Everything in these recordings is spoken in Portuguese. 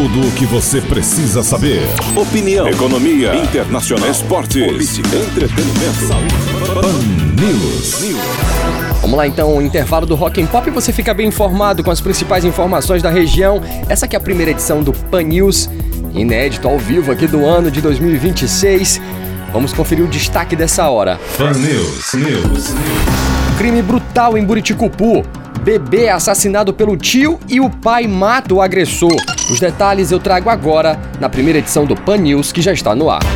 Tudo o que você precisa saber. Opinião, economia, internacional, esportes, política, entretenimento, saúde. Pan News. Vamos lá então, intervalo do Rock and Pop, você fica bem informado com as principais informações da região. Essa aqui é a primeira edição do Pan News, inédito ao vivo aqui do ano de 2026. Vamos conferir o destaque dessa hora. Pan News. Crime brutal em Buriticupu. Bebê é assassinado pelo tio e o pai mata o agressor. Os detalhes eu trago agora na primeira edição do Pan News, que já está no ar.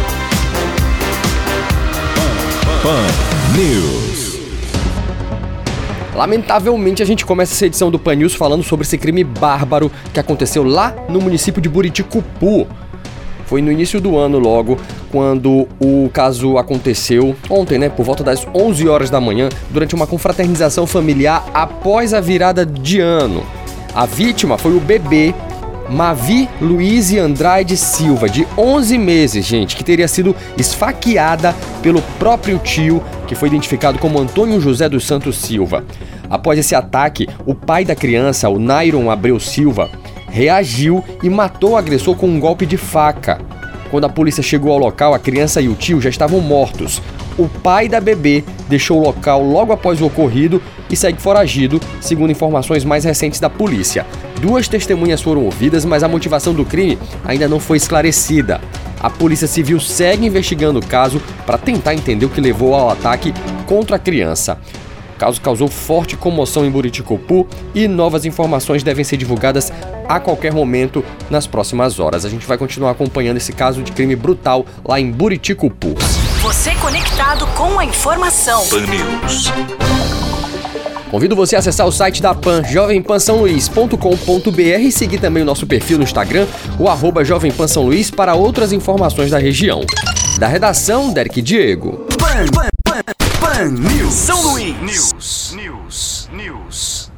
Pan News. Lamentavelmente, a gente começa essa edição do Pan News falando sobre esse crime bárbaro que aconteceu lá no município de Buriticupu. Foi no início do ano logo, quando o caso aconteceu ontem, por volta das 11 horas da manhã, durante uma confraternização familiar após a virada de ano. A vítima foi o bebê Mavi Luiz Andrade Silva, de 11 meses, gente, que teria sido esfaqueada pelo próprio tio, que foi identificado como Antônio José dos Santos Silva. Após esse ataque, o pai da criança, o Nairon Abreu Silva, reagiu e matou o agressor com um golpe de faca. Quando a polícia chegou ao local, a criança e o tio já estavam mortos. O pai da bebê deixou o local logo após o ocorrido e segue foragido, segundo informações mais recentes da polícia. 2 testemunhas foram ouvidas, mas a motivação do crime ainda não foi esclarecida. A Polícia Civil segue investigando o caso para tentar entender o que levou ao ataque contra a criança. O caso causou forte comoção em Buriticupu e novas informações devem ser divulgadas a qualquer momento nas próximas horas. A gente vai continuar acompanhando esse caso de crime brutal lá em Buriticupu. Você conectado com a informação. Pan News. Convido você a acessar o site da PAN, jovempansaoluís.com.br, e seguir também o nosso perfil no Instagram, o @jovempansaoluís, para outras informações da região. Da redação, Derek Diego. Pan News. São Luís. News.